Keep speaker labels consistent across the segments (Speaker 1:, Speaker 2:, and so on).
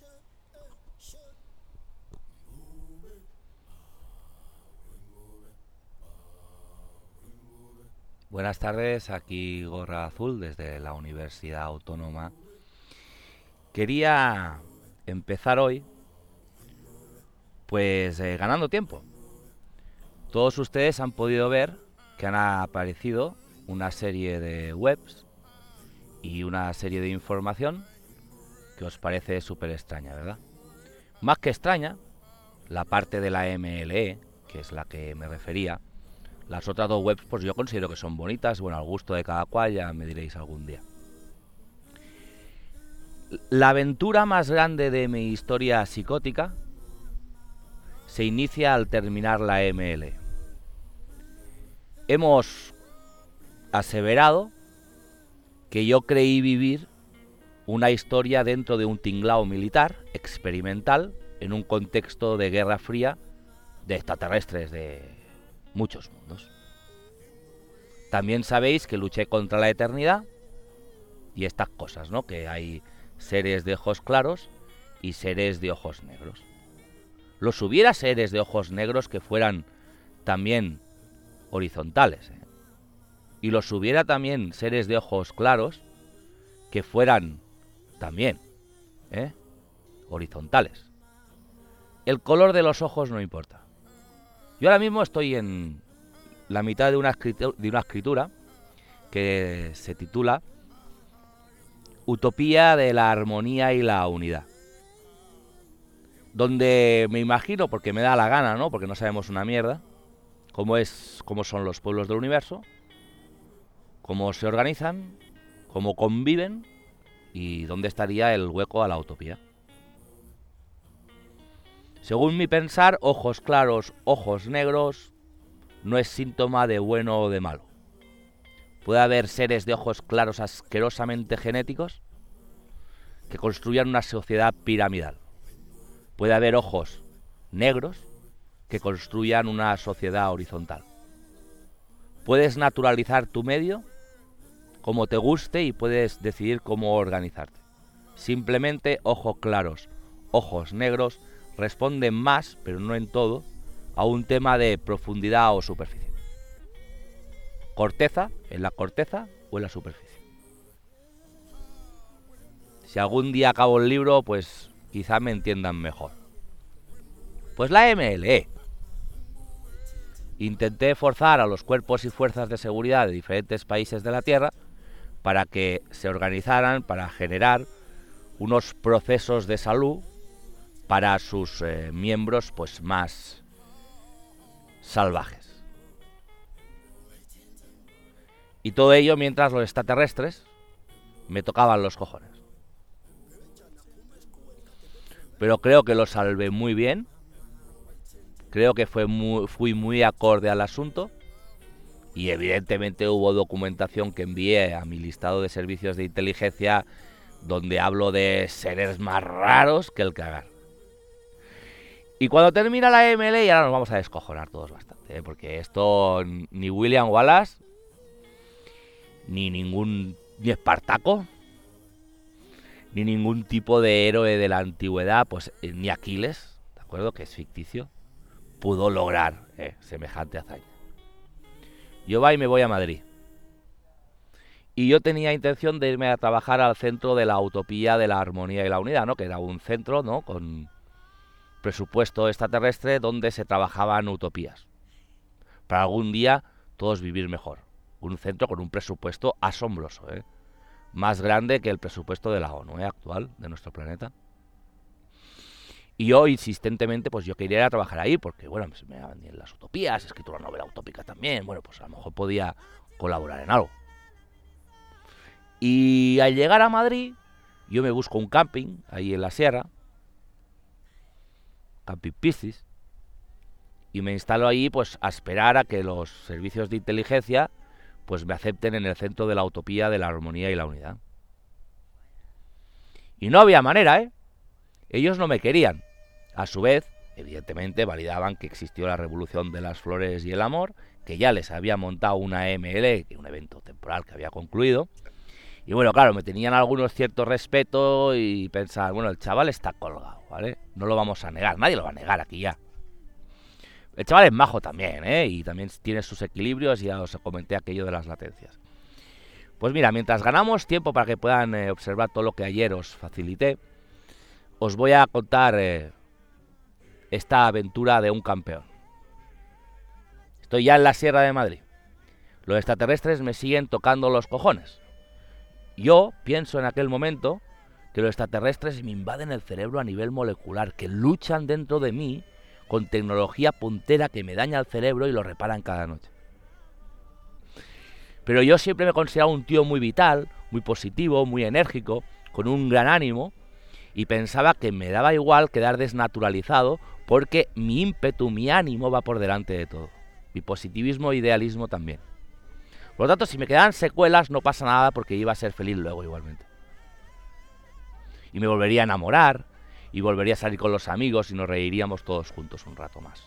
Speaker 1: Buenas tardes, aquí Gorra Azul desde la Universidad Autónoma. Quería empezar hoy ganando tiempo. Todos ustedes han podido ver que han aparecido una serie de webs y una serie de información que os parece súper extraña, ¿verdad? Más que extraña, la parte de la MLE, que es la que me refería. Las otras dos webs pues yo considero que son bonitas, bueno, al gusto de cada cual, ya me diréis algún día. La aventura más grande de mi historia psicótica se inicia al terminar la ML. Hemos aseverado que yo creí vivir una historia dentro de un tinglao militar experimental en un contexto de Guerra Fría de extraterrestres de muchos mundos. También sabéis que luché contra la eternidad y estas cosas, ¿no? Que hay seres de ojos claros y seres de ojos negros. Los hubiera seres de ojos negros que fueran también horizontales, ¿eh? Y los hubiera también seres de ojos claros que fueran también, ¿eh?, horizontales. El color de los ojos no importa. Yo ahora mismo estoy en la mitad de una escritura que se titula Utopía de la armonía y la unidad, donde me imagino, porque me da la gana, ¿no?, porque no sabemos una mierda, cómo son los pueblos del universo, cómo se organizan, cómo conviven y dónde estaría el hueco a la utopía. Según mi pensar, ojos claros, ojos negros no es síntoma de bueno o de malo. Puede haber seres de ojos claros asquerosamente genéticos que construyan una sociedad piramidal. Puede haber ojos negros que construyan una sociedad horizontal. Puedes naturalizar tu medio como te guste y puedes decidir cómo organizarte. Simplemente ojos claros, ojos negros responden más, pero no en todo, a un tema de profundidad o superficie. Corteza, en la corteza o en la superficie. Si algún día acabo el libro, pues quizá me entiendan mejor. Pues la MLE. Intenté forzar a los cuerpos y fuerzas de seguridad de diferentes países de la Tierra para que se organizaran para generar unos procesos de salud para sus miembros pues más salvajes. Y todo ello mientras los extraterrestres me tocaban los cojones. Pero creo que lo salvé muy bien. Creo que fui muy acorde al asunto. Y evidentemente hubo documentación que envié a mi listado de servicios de inteligencia donde hablo de seres más raros que el cagar. Y cuando termina la ML, y ahora nos vamos a descojonar todos bastante, ¿eh? Porque esto ni William Wallace, ni Espartaco, ni ningún tipo de héroe de la antigüedad, pues ni Aquiles, ¿de acuerdo?, que es ficticio, pudo lograr semejante hazaña. Yo me voy a Madrid. Y yo tenía intención de irme a trabajar al centro de la utopía de la armonía y la unidad, ¿no?, que era un centro, ¿no?, con presupuesto extraterrestre donde se trabajaban utopías. Para algún día todos vivir mejor. Un centro con un presupuesto asombroso, más grande que el presupuesto de la ONU actual de nuestro planeta. Y yo insistentemente pues yo quería ir a trabajar ahí porque bueno, me daban bien las utopías, he escrito una novela utópica también, bueno, pues a lo mejor podía colaborar en algo. Y al llegar a Madrid yo me busco un camping ahí en la sierra, Camping Piscis, y me instalo ahí pues a esperar a que los servicios de inteligencia pues me acepten en el centro de la utopía de la armonía y la unidad. Y no había manera, ellos no me querían. A su vez, evidentemente validaban que existió la revolución de las flores y el amor, que ya les había montado una ML, un evento temporal que había concluido, Y bueno, claro, me tenían algunos cierto respeto y pensaban, bueno, el chaval está colgado, ¿vale? No lo vamos a negar, nadie lo va a negar aquí ya. El chaval es majo también, ¿eh? Y también tiene sus equilibrios y ya os comenté aquello de las latencias. Pues mira, mientras ganamos tiempo para que puedan observar todo lo que ayer os facilité, os voy a contar esta aventura de un campeón. Estoy ya en la Sierra de Madrid. Los extraterrestres me siguen tocando los cojones. Yo pienso en aquel momento que los extraterrestres me invaden el cerebro a nivel molecular, que luchan dentro de mí con tecnología puntera que me daña el cerebro y lo reparan cada noche. Pero yo siempre me he considerado un tío muy vital, muy positivo, muy enérgico, con un gran ánimo, y pensaba que me daba igual quedar desnaturalizado porque mi ímpetu, mi ánimo va por delante de todo. Mi positivismo e idealismo también. Por lo tanto, si me quedaban secuelas no pasa nada porque iba a ser feliz luego igualmente. Y me volvería a enamorar, y volvería a salir con los amigos y nos reiríamos todos juntos un rato más.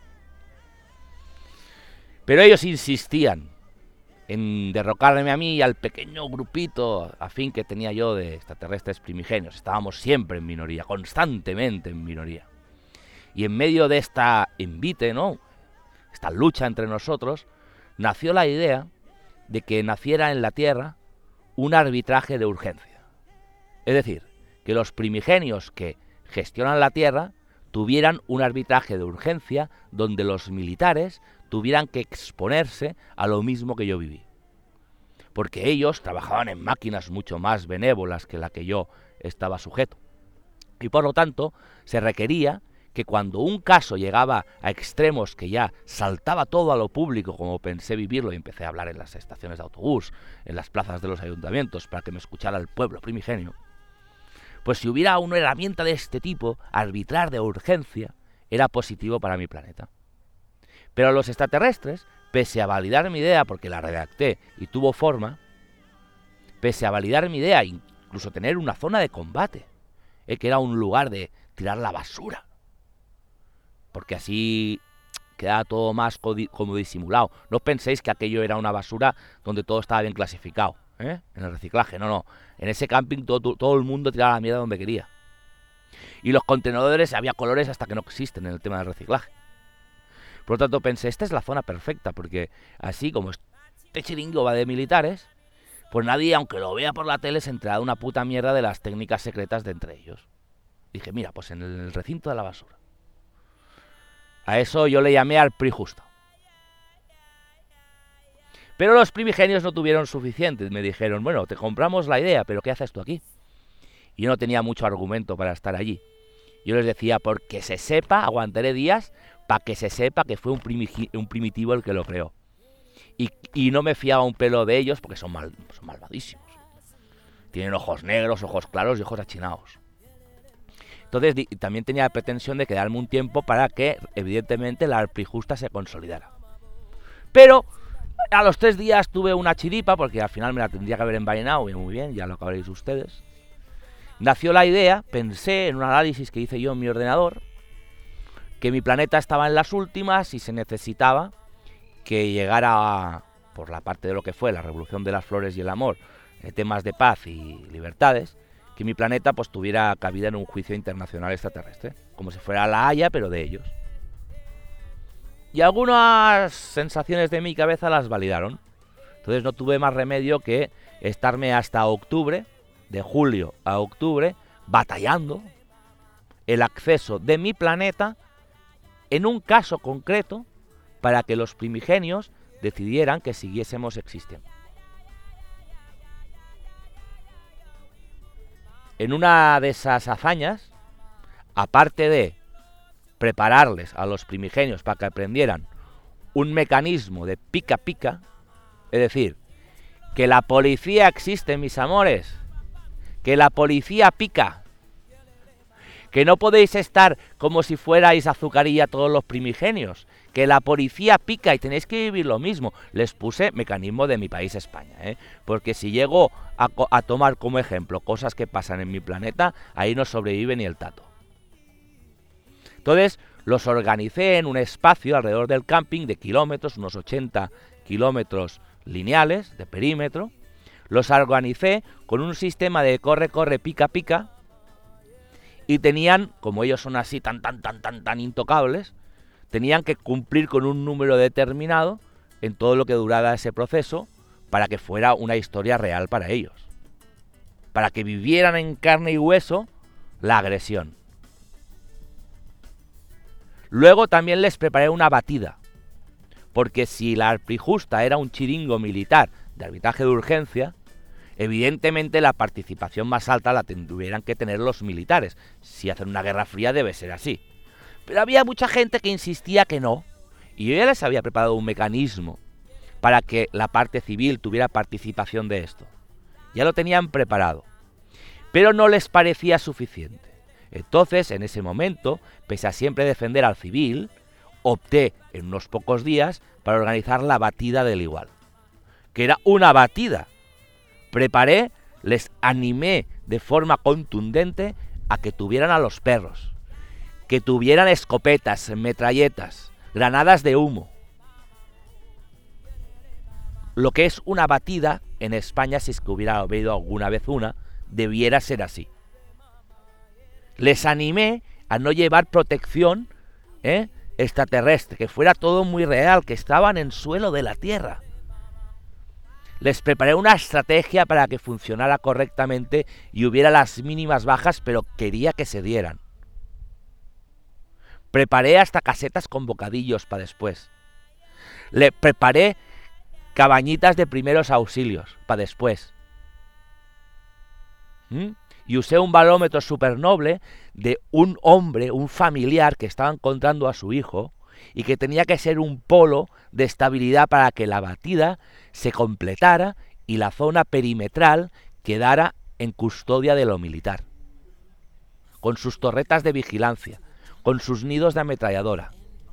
Speaker 1: Pero ellos insistían en derrocarme a mí y al pequeño grupito afín que tenía yo de extraterrestres primigenios. Estábamos siempre en minoría, constantemente en minoría. Y en medio de esta envite, ¿no?, esta lucha entre nosotros, nació la idea de que naciera en la Tierra un arbitraje de urgencia. Es decir, que los primigenios que gestionan la Tierra tuvieran un arbitraje de urgencia donde los militares tuvieran que exponerse a lo mismo que yo viví. Porque ellos trabajaban en máquinas mucho más benévolas que la que yo estaba sujeto. Y por lo tanto, se requería que cuando un caso llegaba a extremos que ya saltaba todo a lo público, como pensé vivirlo y empecé a hablar en las estaciones de autobús, en las plazas de los ayuntamientos, para que me escuchara el pueblo primigenio, pues si hubiera una herramienta de este tipo, arbitrar de urgencia, era positivo para mi planeta. Pero los extraterrestres, pese a validar mi idea, porque la redacté y tuvo forma, pese a validar mi idea, incluso tener una zona de combate, que era un lugar de tirar la basura, porque así quedaba todo más como disimulado. No penséis que aquello era una basura donde todo estaba bien clasificado, en el reciclaje, no. En ese camping todo el mundo tiraba la mierda donde quería. Y los contenedores había colores hasta que no existen en el tema del reciclaje. Por lo tanto pensé, esta es la zona perfecta, porque así como este chiringo va de militares, pues nadie, aunque lo vea por la tele, se enterará de una puta mierda de las técnicas secretas de entre ellos. Dije, mira, pues en el recinto de la basura. A eso yo le llamé al PRI justo. Pero los primigenios no tuvieron suficientes. Me dijeron, bueno, te compramos la idea, pero ¿qué haces tú aquí? Y yo no tenía mucho argumento para estar allí. Yo les decía, porque se sepa, aguantaré días para que se sepa que fue un primitivo el que lo creó. Y no me fiaba un pelo de ellos porque son malvadísimos. Tienen ojos negros, ojos claros y ojos achinados. Entonces también tenía la pretensión de quedarme un tiempo para que, evidentemente, la PRI justa se consolidara. Pero a los 3 días tuve una chiripa, porque al final me la tendría que haber envainado, y muy bien, ya lo acabaréis ustedes. Nació la idea, pensé en un análisis que hice yo en mi ordenador, que mi planeta estaba en las últimas y se necesitaba que llegara, por la parte de lo que fue la revolución de las flores y el amor, temas de paz y libertades, que mi planeta pues tuviera cabida en un juicio internacional extraterrestre, como si fuera la Haya, pero de ellos. Y algunas sensaciones de mi cabeza las validaron. Entonces no tuve más remedio que estarme hasta octubre, de julio a octubre, batallando el acceso de mi planeta en un caso concreto para que los primigenios decidieran que siguiésemos existiendo. En una de esas hazañas, aparte de prepararles a los primigenios para que aprendieran un mecanismo de pica pica, es decir, que la policía existe, mis amores, que la policía pica, que no podéis estar como si fuerais azucarilla todos los primigenios, que la policía pica y tenéis que vivir lo mismo. Les puse mecanismo de mi país, España, porque si llego a tomar como ejemplo cosas que pasan en mi planeta, ahí no sobrevive ni el tato. Entonces los organicé en un espacio alrededor del camping de kilómetros, unos 80 kilómetros lineales de perímetro. Los organicé con un sistema de corre, corre, pica, pica, y tenían, como ellos son así tan intocables, tenían que cumplir con un número determinado en todo lo que durara ese proceso para que fuera una historia real para ellos, para que vivieran en carne y hueso la agresión. Luego también les preparé una batida, porque si la arpijusta era un chiringo militar de arbitraje de urgencia, evidentemente la participación más alta la tendrían que tener los militares. Si hacen una guerra fría debe ser así. Pero había mucha gente que insistía que no, y yo ya les había preparado un mecanismo para que la parte civil tuviera participación de esto. Ya lo tenían preparado, pero no les parecía suficiente. Entonces, en ese momento, pese a siempre defender al civil, opté en unos pocos días para organizar la batida del igual, que era una batida. Preparé, les animé de forma contundente a que tuvieran a los perros, que tuvieran escopetas, metralletas, granadas de humo. Lo que es una batida en España, si es que hubiera habido alguna vez una, debiera ser así. Les animé a no llevar protección extraterrestre, que fuera todo muy real, que estaban en suelo de la Tierra. Les preparé una estrategia para que funcionara correctamente y hubiera las mínimas bajas, pero quería que se dieran. Preparé hasta casetas con bocadillos para después. Le preparé cabañitas de primeros auxilios para después. Y usé un barómetro supernoble de un hombre, un familiar que estaba encontrando a su hijo y que tenía que ser un polo de estabilidad para que la batida se completara y la zona perimetral quedara en custodia de lo militar, con sus torretas de vigilancia, con sus nidos de ametralladora.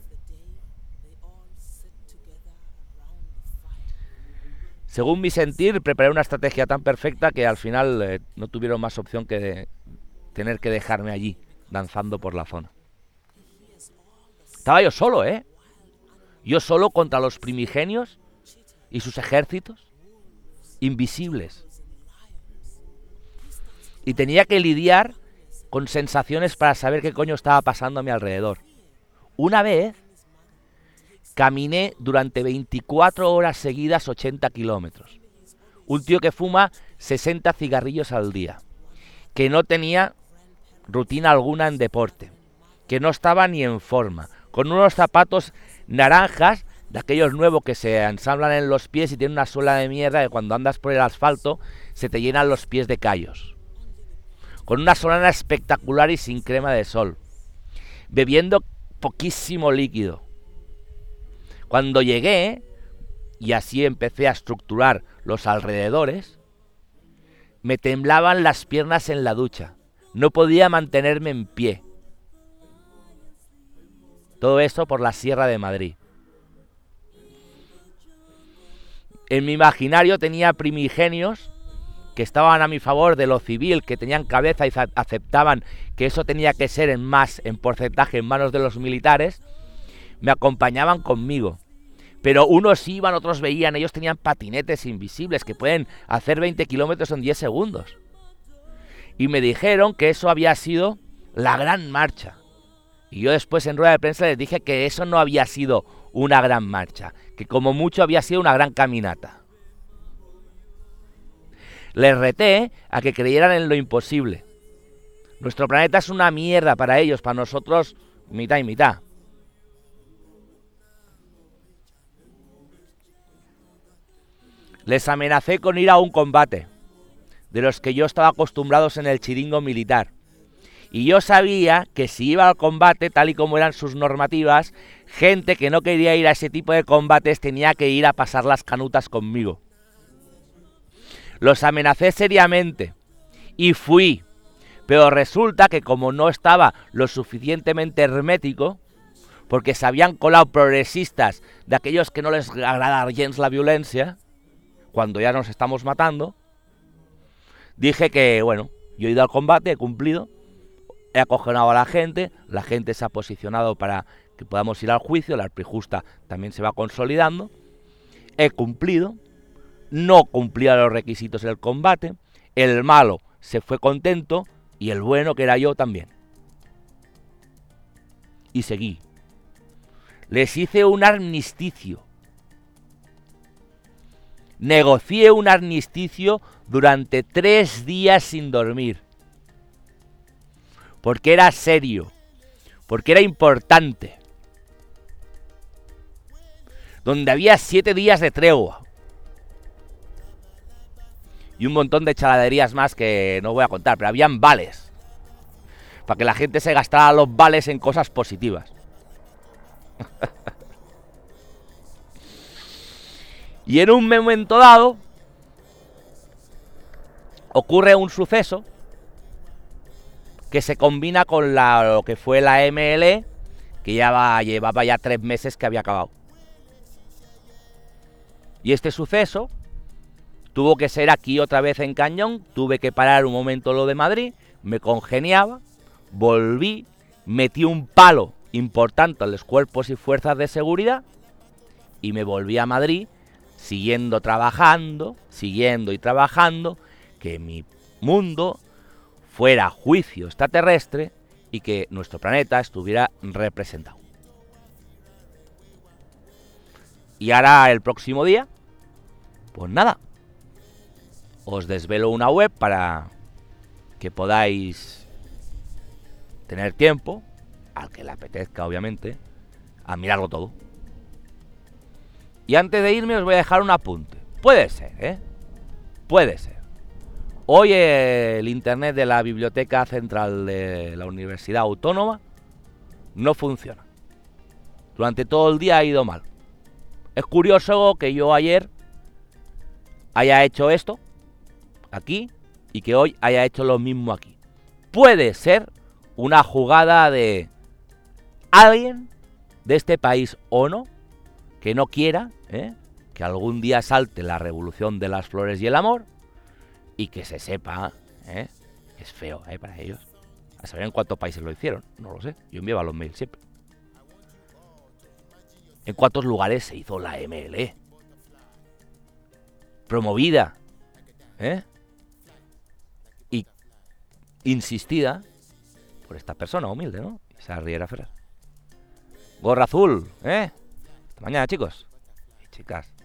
Speaker 1: Según mi sentir, preparé una estrategia tan perfecta que al final no tuvieron más opción que tener que dejarme allí, danzando por la zona. Estaba yo solo, Yo solo contra los primigenios y sus ejércitos, invisibles. Y tenía que lidiar con sensaciones para saber qué coño estaba pasando a mi alrededor. Una vez caminé durante 24 horas seguidas 80 kilómetros. Un tío que fuma 60 cigarrillos al día, que no tenía rutina alguna en deporte, que no estaba ni en forma, con unos zapatos naranjas, de aquellos nuevos que se ensamblan en los pies y tienen una suela de mierda que cuando andas por el asfalto se te llenan los pies de callos. Con una solana espectacular y sin crema de sol, bebiendo poquísimo líquido. Cuando llegué, y así empecé a estructurar los alrededores, me temblaban las piernas en la ducha. No podía mantenerme en pie. Todo esto por la Sierra de Madrid. En mi imaginario tenía primigenios que estaban a mi favor de lo civil, que tenían cabeza y aceptaban que eso tenía que ser en porcentaje en manos de los militares. Me acompañaban conmigo. Pero unos iban, otros veían, ellos tenían patinetes invisibles que pueden hacer 20 kilómetros en 10 segundos. Y me dijeron que eso había sido la gran marcha. Y yo después en rueda de prensa les dije que eso no había sido una gran marcha, que como mucho había sido una gran caminata. Les reté a que creyeran en lo imposible. Nuestro planeta es una mierda para ellos, para nosotros mitad y mitad. Les amenacé con ir a un combate, de los que yo estaba acostumbrado en el chiringo militar. Y yo sabía que si iba al combate, tal y como eran sus normativas, gente que no quería ir a ese tipo de combates tenía que ir a pasar las canutas conmigo. Los amenacé seriamente y fui, pero resulta que como no estaba lo suficientemente hermético, porque se habían colado progresistas de aquellos que no les agrada gens la violencia, cuando ya nos estamos matando, dije que, bueno, yo he ido al combate, he cumplido, he acojonado a la gente se ha posicionado para que podamos ir al juicio, la arpijusta también se va consolidando, he cumplido, no cumplía los requisitos del combate, el malo se fue contento y el bueno, que era yo, también. Y seguí. Les hice un armisticio. Negocié un armisticio durante 3 días sin dormir. Porque era serio. Porque era importante. Donde había 7 días de tregua. Y un montón de chaladerías más que no voy a contar, pero habían vales. Para que la gente se gastara los vales en cosas positivas. Y en un momento dado ocurre un suceso que se combina con lo que fue la MLE, que llevaba ya 3 meses que había acabado. Y este suceso tuvo que ser aquí otra vez en Cañón. Tuve que parar un momento lo de Madrid, me congeniaba, volví, metí un palo importante a los cuerpos y fuerzas de seguridad y me volví a Madrid, siguiendo y trabajando, que mi mundo fuera juicio extraterrestre y que nuestro planeta estuviera representado. Y ahora el próximo día, pues nada, os desvelo una web para que podáis tener tiempo, al que le apetezca obviamente, a mirarlo todo. Y antes de irme os voy a dejar un apunte. Puede ser, puede ser. Hoy el internet de la Biblioteca Central de la Universidad Autónoma no funciona. Durante todo el día ha ido mal. Es curioso que yo ayer haya hecho esto aquí y que hoy haya hecho lo mismo aquí. Puede ser una jugada de alguien de este país o no, que no quiera que algún día salte la revolución de las flores y el amor y que se sepa, es feo para ellos. A saber en cuántos países lo hicieron, no lo sé, yo enviaba los mails siempre. En cuántos lugares se hizo la MLE promovida y insistida por esta persona humilde, ¿no? Esa Riera Ferrer. Gorra azul, Hasta mañana, chicos y chicas.